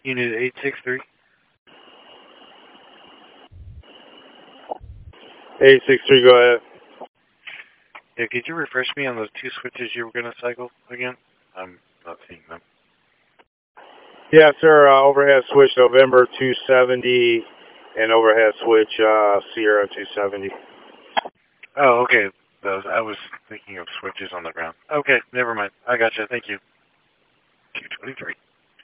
Unit 863. 863, go ahead. Yeah, could you refresh me on those two switches you were going to cycle again? I'm not seeing them. Yeah, sir. Overhead switch November 270 and overhead switch Sierra 270. Oh, okay. Those. I was thinking of switches on the ground. Okay, never mind. I gotcha. Thank you. 223.